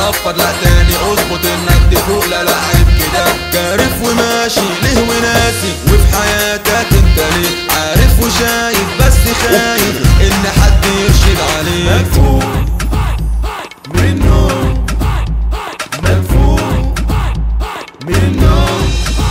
تنفض لا تاني اظبط انك تفوق، لا لا عيب كده. كارف وماشي ليه وناسي وفي حياتك انت ليه عارف وشايف بس خايف ان حد يرشد عليك. مدفوق من النوم، مدفوق من النوم.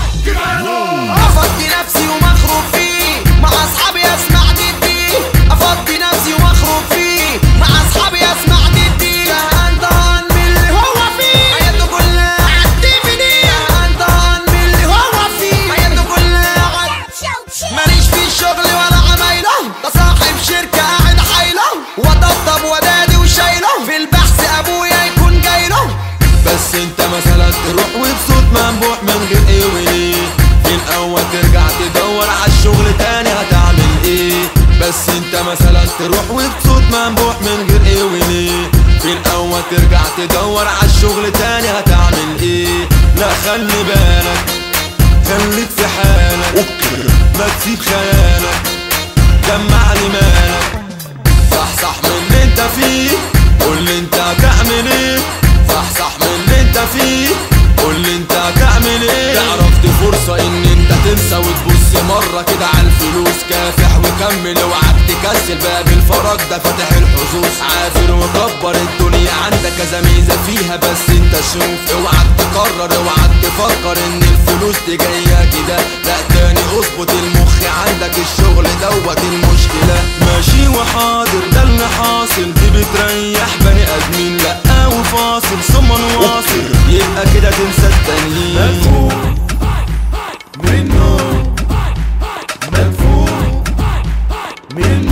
افضي نفسي ومخروب فيه مع اصحابي اسمع دي، افضي نفسي ومخروب فيه مع اصحابي اسمع دي. انطهن من اللي هو فيه حياته كلها عدي في دي، انطهن من اللي هو فيه حياته كلها عدي. ماليش في الشغل ولا عمايله، ده صاحب شركه قاعد حايله وطبطب ودادي وشايله، في البحث ابويا يكون جايله. بس انت مثلا تروح وبصوت منبوح من غير ايه وليه، في الاول ترجع تدور عالشغل تاني هتعمل ايه. بس انت مثلا تروح وبصوت منبوح من غير ايه وليه، في الاول ترجع تدور عالشغل تاني هتعمل ايه. لا خلي بالك خليك في حالك ما تسيب خيالك، جمع لي مالك صح من اللي انت فيه، قول لي انت هتعمل ايه. صح من اللي انت فيه، قول لي انت هتعمل ايه. تعرف دي فرصة ان انت تنسى وتبص مرة كده عالفلوس، كافح وكمل اوعاك تكسل، باب الفرج ده فاتح الحظوظ. عافر وكبر الدنيا عندك كذا ميزة فيها، بس انت شوف اوعاك تقرر اوعاك تفكر ان الفلوس دي جاية كده، لا تاني اظبط المخ عندك الشغل دوت المشكلة. ماشي وحاضر ده اللي حاصل، دي بتريح بني ادمين لا وفاصل ثم نواصل، يبقى كده تنسى التانيين. مدفوق من النوم، مدفوق من النوم.